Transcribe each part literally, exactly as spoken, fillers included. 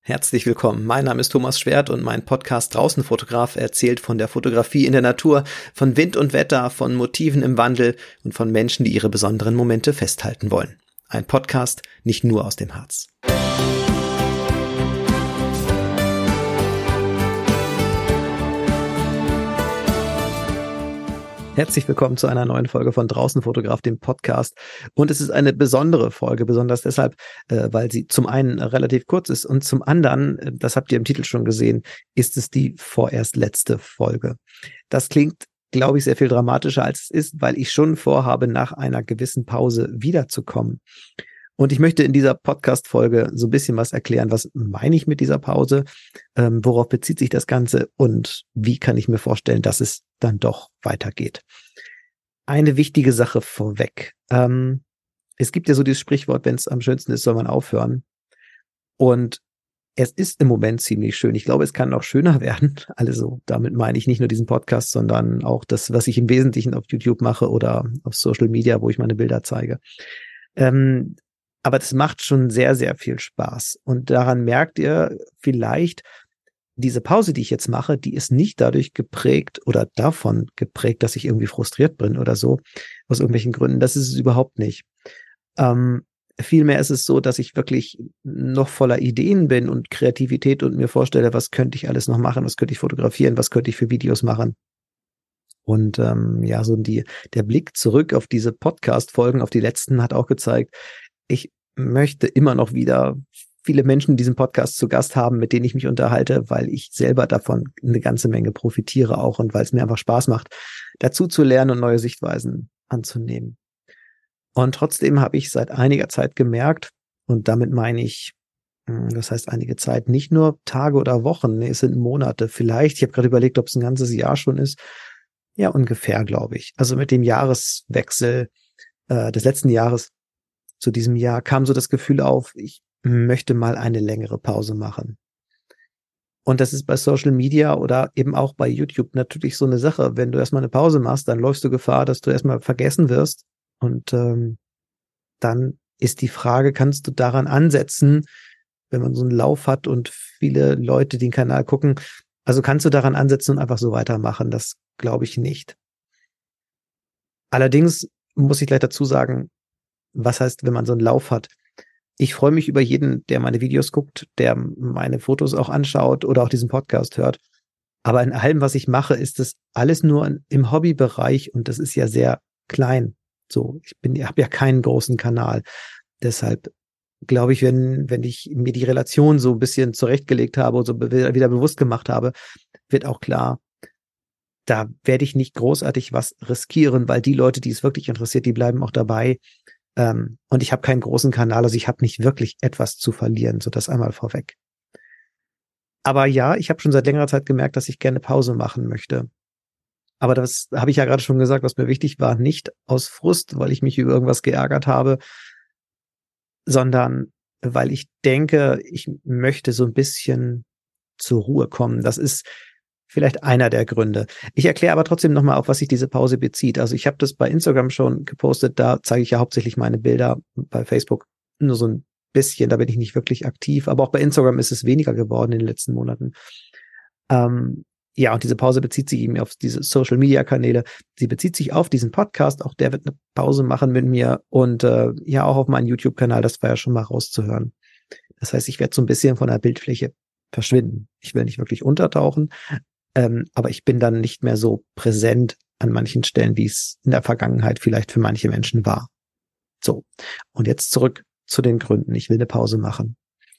Herzlich willkommen. Mein Name ist Thomas Schwert und mein Podcast Draußenfotograf erzählt von der Fotografie in der Natur, von Wind und Wetter, von Motiven im Wandel und von Menschen, die ihre besonderen Momente festhalten wollen. Ein Podcast nicht nur aus dem Harz. Herzlich willkommen zu einer neuen Folge von Draußenfotograf, dem Podcast. Und es ist eine besondere Folge, besonders deshalb, äh, weil sie zum einen relativ kurz ist und zum anderen, äh, das habt ihr im Titel schon gesehen, ist es die vorerst letzte Folge. Das klingt, glaube ich, sehr viel dramatischer, als es ist, weil ich schon vorhabe, nach einer gewissen Pause wiederzukommen. Und ich möchte in dieser Podcast-Folge so ein bisschen was erklären. Was meine ich mit dieser Pause? Ähm, worauf bezieht sich das Ganze? Und wie kann ich mir vorstellen, dass es dann doch weitergeht? Eine wichtige Sache vorweg. Ähm, es gibt ja so dieses Sprichwort, wenn es am schönsten ist, soll man aufhören. Und es ist im Moment ziemlich schön. Ich glaube, es kann noch schöner werden. Also damit meine ich nicht nur diesen Podcast, sondern auch das, was ich im Wesentlichen auf YouTube mache oder auf Social Media, wo ich meine Bilder zeige. Ähm, Aber das macht schon sehr, sehr viel Spaß. Und daran merkt ihr vielleicht, diese Pause, die ich jetzt mache, die ist nicht dadurch geprägt oder davon geprägt, dass ich irgendwie frustriert bin oder so, aus irgendwelchen Gründen. Das ist es überhaupt nicht. Ähm, vielmehr ist es so, dass ich wirklich noch voller Ideen bin und Kreativität und mir vorstelle, was könnte ich alles noch machen, was könnte ich fotografieren, was könnte ich für Videos machen. Und ähm, ja, so die der Blick zurück auf diese Podcast-Folgen, auf die letzten, hat auch gezeigt, ich möchte immer noch wieder viele Menschen in diesem Podcast zu Gast haben, mit denen ich mich unterhalte, weil ich selber davon eine ganze Menge profitiere auch und weil es mir einfach Spaß macht, dazu zu lernen und neue Sichtweisen anzunehmen. Und trotzdem habe ich seit einiger Zeit gemerkt, und damit meine ich, das heißt einige Zeit, nicht nur Tage oder Wochen, nee, es sind Monate, vielleicht, ich habe gerade überlegt, ob es ein ganzes Jahr schon ist, ja ungefähr, glaube ich. Also mit dem Jahreswechsel äh, des letzten Jahres zu diesem Jahr kam so das Gefühl auf, ich möchte mal eine längere Pause machen. Und das ist bei Social Media oder eben auch bei YouTube natürlich so eine Sache. Wenn du erstmal eine Pause machst, dann läufst du Gefahr, dass du erstmal vergessen wirst. Und ähm, dann ist die Frage, kannst du daran ansetzen, wenn man so einen Lauf hat und viele Leute den Kanal gucken, also kannst du daran ansetzen und einfach so weitermachen? Das glaube ich nicht. Allerdings muss ich gleich dazu sagen, was heißt, wenn man so einen Lauf hat? Ich freue mich über jeden, der meine Videos guckt, der meine Fotos auch anschaut oder auch diesen Podcast hört. Aber in allem, was ich mache, ist das alles nur im Hobbybereich und das ist ja sehr klein. So, ich bin, ich habe ja keinen großen Kanal. Deshalb glaube ich, wenn, wenn ich mir die Relation so ein bisschen zurechtgelegt habe und so wieder bewusst gemacht habe, wird auch klar, da werde ich nicht großartig was riskieren, weil die Leute, die es wirklich interessiert, die bleiben auch dabei. Ähm, und ich habe keinen großen Kanal, also ich habe nicht wirklich etwas zu verlieren, so das einmal vorweg. Aber ja, ich habe schon seit längerer Zeit gemerkt, dass ich gerne Pause machen möchte. Aber das habe ich ja gerade schon gesagt, was mir wichtig war, nicht aus Frust, weil ich mich über irgendwas geärgert habe, sondern weil ich denke, ich möchte so ein bisschen zur Ruhe kommen. Das ist vielleicht einer der Gründe. Ich erkläre aber trotzdem nochmal, auf was sich diese Pause bezieht. Also ich habe das bei Instagram schon gepostet, da zeige ich ja hauptsächlich meine Bilder, bei Facebook nur so ein bisschen, da bin ich nicht wirklich aktiv, aber auch bei Instagram ist es weniger geworden in den letzten Monaten. Ähm, ja, und diese Pause bezieht sich eben auf diese Social-Media-Kanäle, sie bezieht sich auf diesen Podcast, auch der wird eine Pause machen mit mir und äh, ja auch auf meinen YouTube-Kanal, das war ja schon mal rauszuhören. Das heißt, ich werde so ein bisschen von der Bildfläche verschwinden. Ich will nicht wirklich untertauchen, Ähm, aber ich bin dann nicht mehr so präsent an manchen Stellen, wie es in der Vergangenheit vielleicht für manche Menschen war. So, und jetzt zurück zu den Gründen. Ich will eine Pause machen.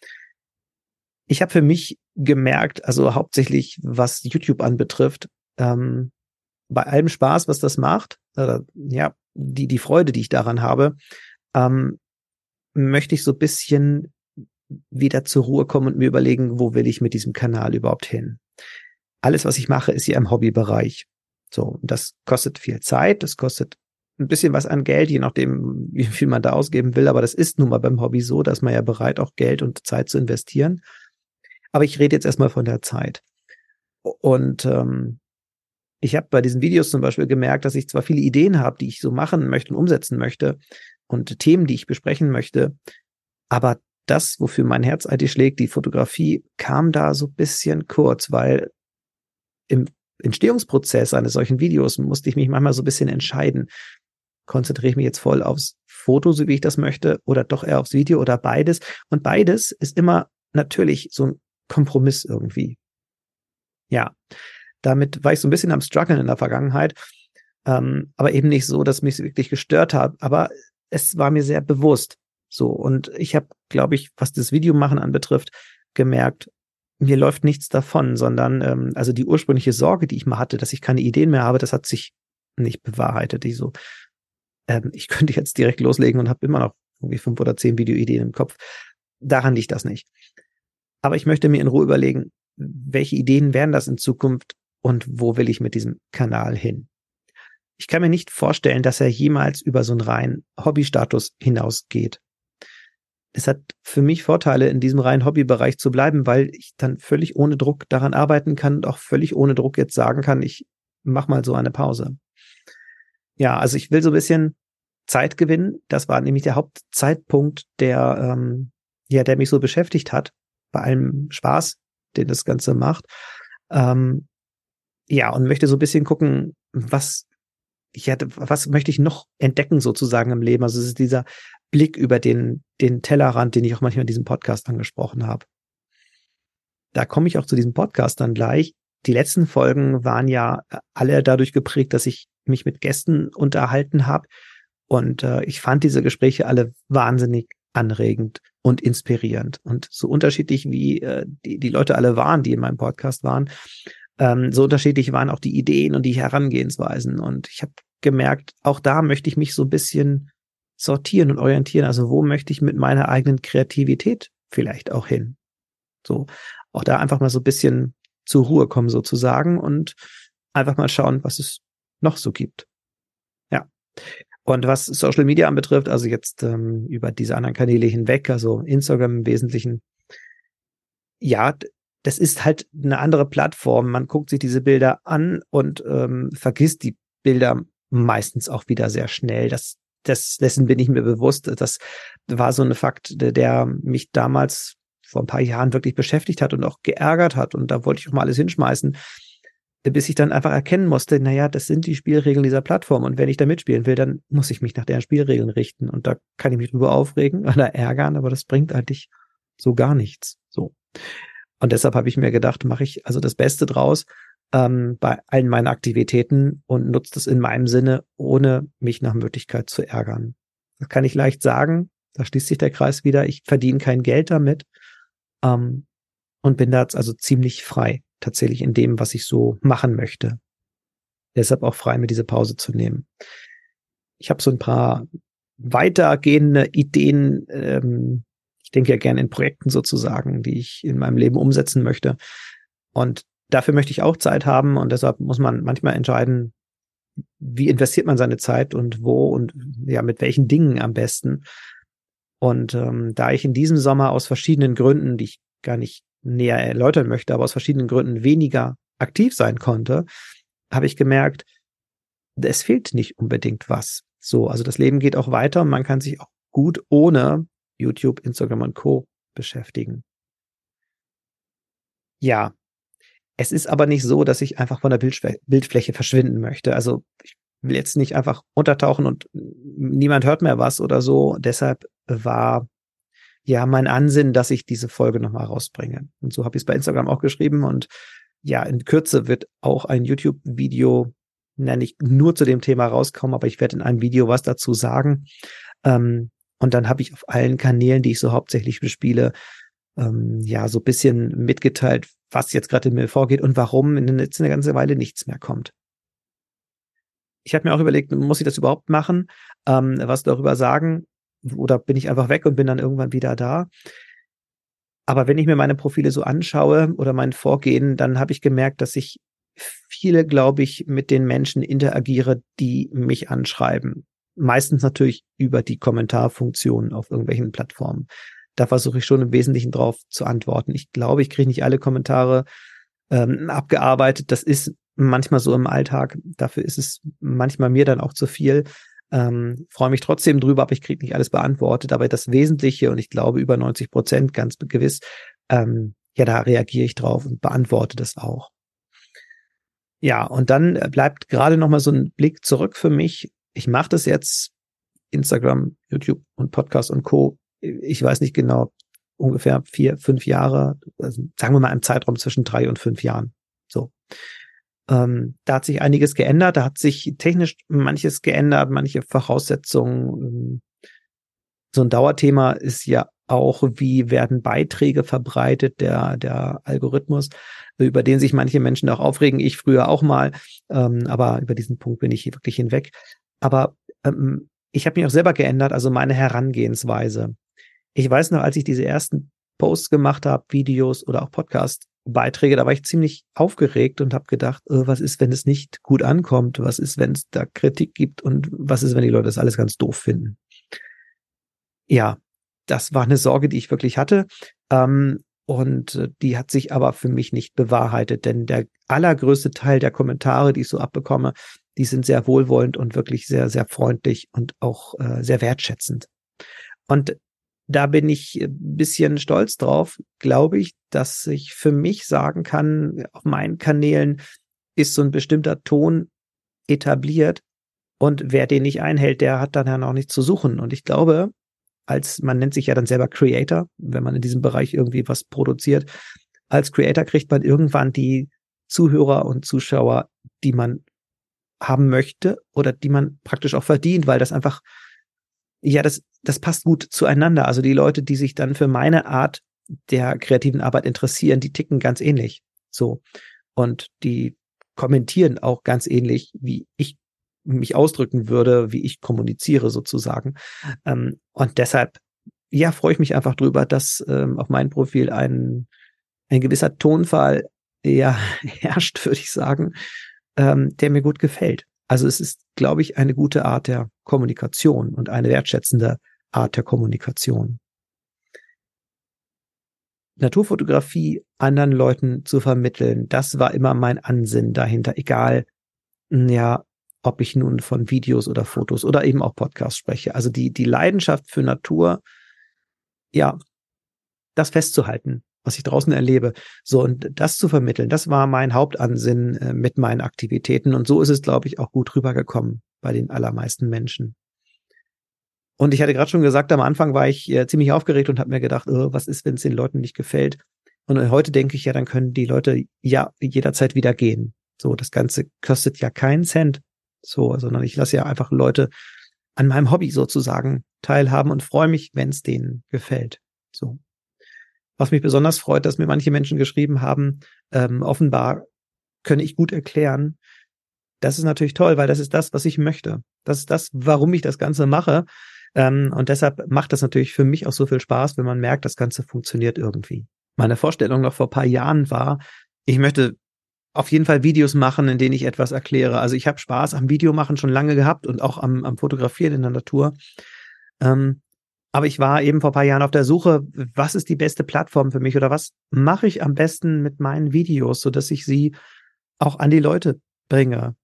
Ich habe für mich gemerkt, also hauptsächlich was YouTube anbetrifft, ähm, bei allem Spaß, was das macht, äh, ja, die die Freude, die ich daran habe, ähm, möchte ich so ein bisschen wieder zur Ruhe kommen und mir überlegen, wo will ich mit diesem Kanal überhaupt hin? Alles, was ich mache, ist ja im Hobbybereich. So, das kostet viel Zeit, das kostet ein bisschen was an Geld, je nachdem, wie viel man da ausgeben will. Aber das ist nun mal beim Hobby so, dass man ja bereit, auch Geld und Zeit zu investieren. Aber ich rede jetzt erstmal von der Zeit. Und ähm, ich habe bei diesen Videos zum Beispiel gemerkt, dass ich zwar viele Ideen habe, die ich so machen möchte und umsetzen möchte und Themen, die ich besprechen möchte, aber das, wofür mein Herz eigentlich schlägt, die Fotografie, kam da so ein bisschen kurz, weil im Entstehungsprozess eines solchen Videos musste ich mich manchmal so ein bisschen entscheiden. Konzentriere ich mich jetzt voll aufs Foto, so wie ich das möchte, oder doch eher aufs Video oder beides? Und beides ist immer natürlich so ein Kompromiss irgendwie. Ja, damit war ich so ein bisschen am Struggeln in der Vergangenheit, ähm, aber eben nicht so, dass mich es wirklich gestört hat. Aber es war mir sehr bewusst so. Und ich habe, glaube ich, was das Videomachen anbetrifft, gemerkt, mir läuft nichts davon, sondern ähm, also die ursprüngliche Sorge, die ich mal hatte, dass ich keine Ideen mehr habe, das hat sich nicht bewahrheitet. Ich so, ähm, ich könnte jetzt direkt loslegen und habe immer noch irgendwie fünf oder zehn Videoideen im Kopf. Daran liegt das nicht. Aber ich möchte mir in Ruhe überlegen, welche Ideen wären das in Zukunft und wo will ich mit diesem Kanal hin? Ich kann mir nicht vorstellen, dass er jemals über so einen reinen Hobbystatus hinausgeht. Es hat für mich Vorteile, in diesem reinen Hobbybereich zu bleiben, weil ich dann völlig ohne Druck daran arbeiten kann und auch völlig ohne Druck jetzt sagen kann, ich mach mal so eine Pause. Ja, also ich will so ein bisschen Zeit gewinnen. Das war nämlich der Hauptzeitpunkt, der, ähm, ja, der mich so beschäftigt hat, bei allem Spaß, den das Ganze macht. Ähm, ja, und möchte so ein bisschen gucken, was, ja, was möchte ich noch entdecken sozusagen im Leben? Also es ist dieser Blick über den, den Tellerrand, den ich auch manchmal in diesem Podcast angesprochen habe. Da komme ich auch zu diesem Podcast dann gleich. Die letzten Folgen waren ja alle dadurch geprägt, dass ich mich mit Gästen unterhalten habe. Und äh, ich fand diese Gespräche alle wahnsinnig anregend und inspirierend. Und so unterschiedlich wie äh, die, die Leute alle waren, die in meinem Podcast waren, ähm, so unterschiedlich waren auch die Ideen und die Herangehensweisen. Und ich habe gemerkt, auch da möchte ich mich so ein bisschen sortieren und orientieren. Also wo möchte ich mit meiner eigenen Kreativität vielleicht auch hin? So, auch da einfach mal so ein bisschen zur Ruhe kommen sozusagen und einfach mal schauen, was es noch so gibt. Ja. Und was Social Media anbetrifft, also jetzt ähm, über diese anderen Kanäle hinweg, also Instagram im Wesentlichen, ja, das ist halt eine andere Plattform. Man guckt sich diese Bilder an und ähm, vergisst die Bilder meistens auch wieder sehr schnell. Das, das, dessen bin ich mir bewusst. Das war so ein Fakt, der, der mich damals vor ein paar Jahren wirklich beschäftigt hat und auch geärgert hat. Und da wollte ich auch mal alles hinschmeißen, bis ich dann einfach erkennen musste, naja, das sind die Spielregeln dieser Plattform. Und wenn ich da mitspielen will, dann muss ich mich nach deren Spielregeln richten. Und da kann ich mich drüber aufregen oder ärgern, aber das bringt eigentlich so gar nichts. So. Und deshalb habe ich mir gedacht, mache ich also das Beste draus ähm, bei allen meinen Aktivitäten und nutze das in meinem Sinne, ohne mich nach Möglichkeit zu ärgern. Das kann ich leicht sagen. Da schließt sich der Kreis wieder. Ich verdiene kein Geld damit ähm, und bin da also ziemlich frei, tatsächlich in dem, was ich so machen möchte. Deshalb auch frei, mir diese Pause zu nehmen. Ich habe so ein paar weitergehende Ideen, ähm, ich denke ja gerne in Projekten sozusagen, die ich in meinem Leben umsetzen möchte. Und dafür möchte ich auch Zeit haben und deshalb muss man manchmal entscheiden, wie investiert man seine Zeit und wo und ja mit welchen Dingen am besten. Und ähm, da ich in diesem Sommer aus verschiedenen Gründen, die ich gar nicht näher erläutern möchte, aber aus verschiedenen Gründen weniger aktiv sein konnte, habe ich gemerkt, es fehlt nicht unbedingt was. So, also das Leben geht auch weiter und man kann sich auch gut ohne YouTube, Instagram und Co. beschäftigen. Ja, es ist aber nicht so, dass ich einfach von der Bildschwä- Bildfläche verschwinden möchte. Also ich will jetzt nicht einfach untertauchen und niemand hört mehr was oder so. Deshalb war ja mein Ansinnen, dass ich diese Folge nochmal rausbringe. Und so habe ich es bei Instagram auch geschrieben. Und ja, in Kürze wird auch ein YouTube-Video, na, nicht nur zu dem Thema rauskommen, aber ich werde in einem Video was dazu sagen. Ähm, und dann habe ich auf allen Kanälen, die ich so hauptsächlich bespiele, ähm, ja, so ein bisschen mitgeteilt, was jetzt gerade in mir vorgeht und warum in jetzt eine ganze Weile nichts mehr kommt. Ich habe mir auch überlegt, muss ich das überhaupt machen? Ähm, was darüber sagen? Oder bin ich einfach weg und bin dann irgendwann wieder da? Aber wenn ich mir meine Profile so anschaue oder mein Vorgehen, dann habe ich gemerkt, dass ich viele, glaube ich, mit den Menschen interagiere, die mich anschreiben. Meistens natürlich über die Kommentarfunktion auf irgendwelchen Plattformen. Da versuche ich schon im Wesentlichen drauf zu antworten. Ich glaube, ich kriege nicht alle Kommentare ähm, abgearbeitet. Das ist manchmal so im Alltag. Dafür ist es manchmal mir dann auch zu viel. Ähm, freue mich trotzdem drüber, aber ich kriege nicht alles beantwortet. Aber das Wesentliche, und ich glaube über neunzig Prozent ganz gewiss, ähm, ja, da reagiere ich drauf und beantworte das auch. Ja, und dann bleibt gerade noch mal so ein Blick zurück für mich. Ich mache das jetzt, Instagram, YouTube und Podcast und Co. Ich weiß nicht genau, ungefähr vier, fünf Jahre, also sagen wir mal im Zeitraum zwischen drei und fünf Jahren. So. Ähm, da hat sich einiges geändert, da hat sich technisch manches geändert, manche Voraussetzungen. So ein Dauerthema ist ja auch, wie werden Beiträge verbreitet, der, der Algorithmus, über den sich manche Menschen auch aufregen, ich früher auch mal, ähm, aber über diesen Punkt bin ich hier wirklich hinweg. Aber ähm, ich habe mich auch selber geändert, also meine Herangehensweise. Ich weiß noch, als ich diese ersten Posts gemacht habe, Videos oder auch Podcast-Beiträge, da war ich ziemlich aufgeregt und habe gedacht, äh, was ist, wenn es nicht gut ankommt? Was ist, wenn es da Kritik gibt? Und was ist, wenn die Leute das alles ganz doof finden? Ja, das war eine Sorge, die ich wirklich hatte. Ähm, und äh, die hat sich aber für mich nicht bewahrheitet, denn der allergrößte Teil der Kommentare, die ich so abbekomme, die sind sehr wohlwollend und wirklich sehr, sehr freundlich und auch äh, sehr wertschätzend. Und da bin ich ein bisschen stolz drauf, glaube ich, dass ich für mich sagen kann, auf meinen Kanälen ist so ein bestimmter Ton etabliert und wer den nicht einhält, der hat dann ja noch nichts zu suchen. Und ich glaube, als man nennt sich ja dann selber Creator, wenn man in diesem Bereich irgendwie was produziert, als Creator kriegt man irgendwann die Zuhörer und Zuschauer, die man haben möchte oder die man praktisch auch verdient, weil das einfach, ja, das, das passt gut zueinander. Also die Leute, die sich dann für meine Art der kreativen Arbeit interessieren, die ticken ganz ähnlich. So. Und die kommentieren auch ganz ähnlich, wie ich mich ausdrücken würde, wie ich kommuniziere sozusagen. Ähm, und deshalb, ja, freue ich mich einfach drüber, dass ähm, auf meinem Profil ein, ein gewisser Tonfall ja herrscht, würde ich sagen, ähm, der mir gut gefällt. Also es ist, glaube ich, eine gute Art der Kommunikation und eine wertschätzende Art der Kommunikation. Naturfotografie anderen Leuten zu vermitteln, das war immer mein Ansinnen dahinter, egal, ja, ob ich nun von Videos oder Fotos oder eben auch Podcasts spreche. Also die, die Leidenschaft für Natur, ja, das festzuhalten, was ich draußen erlebe. So, und das zu vermitteln, das war mein Hauptansinnen äh, mit meinen Aktivitäten. Und so ist es, glaube ich, auch gut rübergekommen bei den allermeisten Menschen. Und ich hatte gerade schon gesagt, am Anfang war ich äh, ziemlich aufgeregt und habe mir gedacht, oh, was ist, wenn es den Leuten nicht gefällt? Und äh, heute denke ich, ja, dann können die Leute ja jederzeit wieder gehen. So, das Ganze kostet ja keinen Cent. So, sondern ich lasse ja einfach Leute an meinem Hobby sozusagen teilhaben und freue mich, wenn es denen gefällt. So. Was mich besonders freut, dass mir manche Menschen geschrieben haben, ähm, offenbar könne ich gut erklären. Das ist natürlich toll, weil das ist das, was ich möchte. Das ist das, warum ich das Ganze mache. Ähm, und deshalb macht das natürlich für mich auch so viel Spaß, wenn man merkt, das Ganze funktioniert irgendwie. Meine Vorstellung noch vor ein paar Jahren war, ich möchte auf jeden Fall Videos machen, in denen ich etwas erkläre. Also ich habe Spaß am Videomachen schon lange gehabt und auch am, am Fotografieren in der Natur. Ähm, aber ich war eben vor ein paar Jahren auf der Suche, was ist die beste Plattform für mich oder was mache ich am besten mit meinen Videos, sodass ich sie auch an die Leute bringe.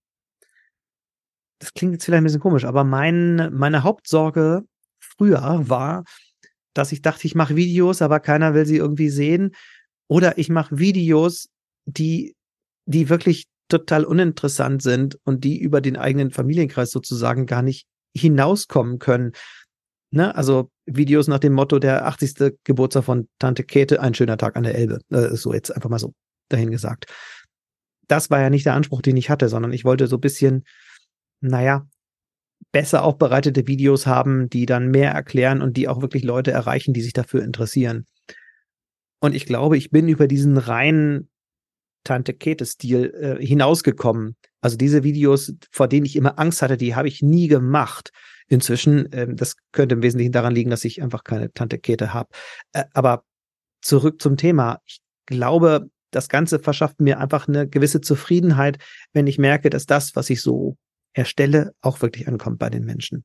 Das klingt jetzt vielleicht ein bisschen komisch, aber mein, meine Hauptsorge früher war, dass ich dachte, ich mache Videos, aber keiner will sie irgendwie sehen. Oder ich mache Videos, die die wirklich total uninteressant sind und die über den eigenen Familienkreis sozusagen gar nicht hinauskommen können. Ne? Also Videos nach dem Motto, der achtzigste Geburtstag von Tante Käthe, ein schöner Tag an der Elbe. Äh, so jetzt einfach mal so dahin gesagt. Das war ja nicht der Anspruch, den ich hatte, sondern ich wollte so ein bisschen, naja, besser aufbereitete Videos haben, die dann mehr erklären und die auch wirklich Leute erreichen, die sich dafür interessieren. Und ich glaube, ich bin über diesen reinen Tante Käthe-Stil äh, hinausgekommen. Also diese Videos, vor denen ich immer Angst hatte, die habe ich nie gemacht. Inzwischen, ähm, das könnte im Wesentlichen daran liegen, dass ich einfach keine Tante Käthe habe. Äh, aber zurück zum Thema. Ich glaube, das Ganze verschafft mir einfach eine gewisse Zufriedenheit, wenn ich merke, dass das, was ich so erstelle, auch wirklich ankommt bei den Menschen.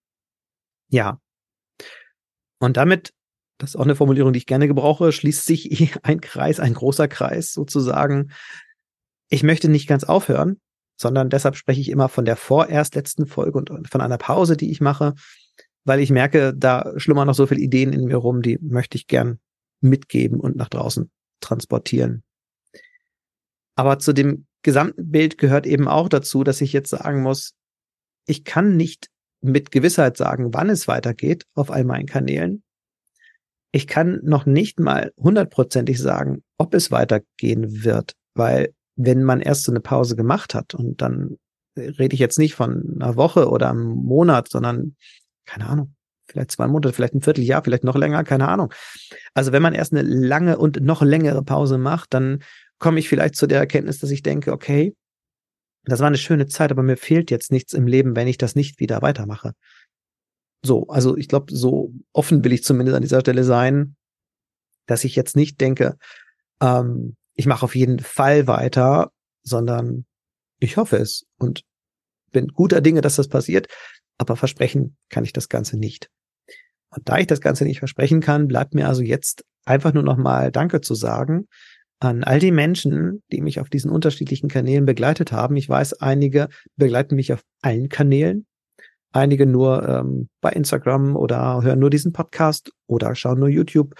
Ja. Und damit, das ist auch eine Formulierung, die ich gerne gebrauche, schließt sich ein Kreis, ein großer Kreis sozusagen. Ich möchte nicht ganz aufhören, sondern deshalb spreche ich immer von der vorerst letzten Folge und von einer Pause, die ich mache, weil ich merke, da schlummern noch so viele Ideen in mir rum, die möchte ich gern mitgeben und nach draußen transportieren. Aber zu dem gesamten Bild gehört eben auch dazu, dass ich jetzt sagen muss, ich kann nicht mit Gewissheit sagen, wann es weitergeht auf all meinen Kanälen. Ich kann noch nicht mal hundertprozentig sagen, ob es weitergehen wird, weil wenn man erst so eine Pause gemacht hat und dann rede ich jetzt nicht von einer Woche oder einem Monat, sondern keine Ahnung, vielleicht zwei Monate, vielleicht ein Vierteljahr, vielleicht noch länger, keine Ahnung. Also wenn man erst eine lange und noch längere Pause macht, dann komme ich vielleicht zu der Erkenntnis, dass ich denke, okay, das war eine schöne Zeit, aber mir fehlt jetzt nichts im Leben, wenn ich das nicht wieder weitermache. So, also ich glaube, so offen will ich zumindest an dieser Stelle sein, dass ich jetzt nicht denke, ähm, ich mache auf jeden Fall weiter, sondern ich hoffe es und bin guter Dinge, dass das passiert, aber versprechen kann ich das Ganze nicht. Und da ich das Ganze nicht versprechen kann, bleibt mir also jetzt einfach nur noch mal Danke zu sagen an all die Menschen, die mich auf diesen unterschiedlichen Kanälen begleitet haben. Ich weiß, einige begleiten mich auf allen Kanälen, einige nur ähm, bei Instagram oder hören nur diesen Podcast oder schauen nur YouTube.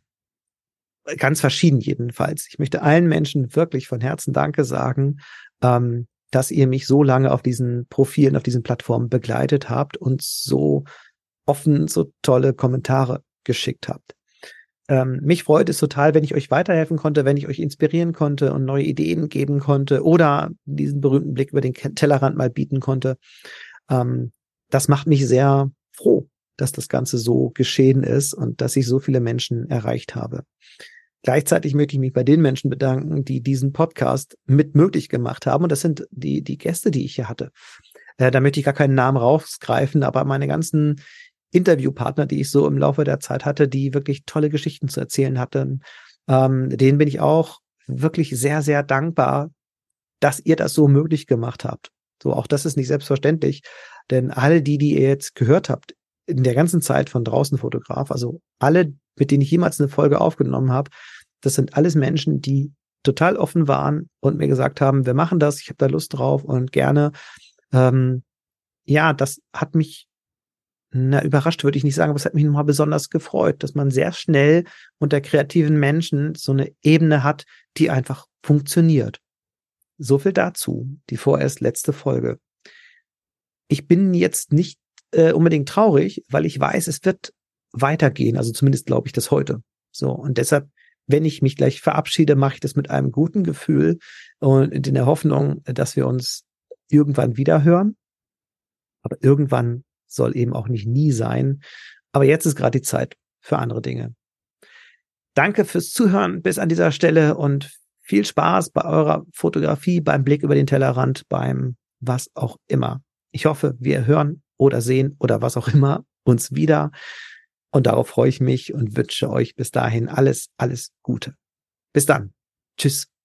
Ganz verschieden jedenfalls. Ich möchte allen Menschen wirklich von Herzen Danke sagen, ähm, dass ihr mich so lange auf diesen Profilen, auf diesen Plattformen begleitet habt und so offen, so tolle Kommentare geschickt habt. Ähm, mich freut es total, wenn ich euch weiterhelfen konnte, wenn ich euch inspirieren konnte und neue Ideen geben konnte oder diesen berühmten Blick über den Tellerrand mal bieten konnte. Ähm, das macht mich sehr froh, dass das Ganze so geschehen ist und dass ich so viele Menschen erreicht habe. Gleichzeitig möchte ich mich bei den Menschen bedanken, die diesen Podcast mit möglich gemacht haben. Und das sind die, die Gäste, die ich hier hatte. Äh, da möchte ich gar keinen Namen rausgreifen, aber meine ganzen Interviewpartner, die ich so im Laufe der Zeit hatte, die wirklich tolle Geschichten zu erzählen hatten, ähm, denen bin ich auch wirklich sehr, sehr dankbar, dass ihr das so möglich gemacht habt. So, auch das ist nicht selbstverständlich, denn alle die, die ihr jetzt gehört habt, in der ganzen Zeit von Draußen Fotograf, also alle, mit denen ich jemals eine Folge aufgenommen habe, das sind alles Menschen, die total offen waren und mir gesagt haben, wir machen das, ich habe da Lust drauf und gerne. Ähm, ja, das hat mich, na, überrascht würde ich nicht sagen, aber es hat mich nochmal besonders gefreut, dass man sehr schnell unter kreativen Menschen so eine Ebene hat, die einfach funktioniert. So viel dazu, die vorerst letzte Folge. Ich bin jetzt nicht äh, unbedingt traurig, weil ich weiß, es wird weitergehen, also zumindest glaube ich das heute. So, und deshalb, wenn ich mich gleich verabschiede, mache ich das mit einem guten Gefühl und in der Hoffnung, dass wir uns irgendwann wieder hören. Aber irgendwann soll eben auch nicht nie sein. Aber jetzt ist gerade die Zeit für andere Dinge. Danke fürs Zuhören bis an dieser Stelle und viel Spaß bei eurer Fotografie, beim Blick über den Tellerrand, beim was auch immer. Ich hoffe, wir hören oder sehen oder was auch immer uns wieder. Und darauf freue ich mich und wünsche euch bis dahin alles, alles Gute. Bis dann. Tschüss.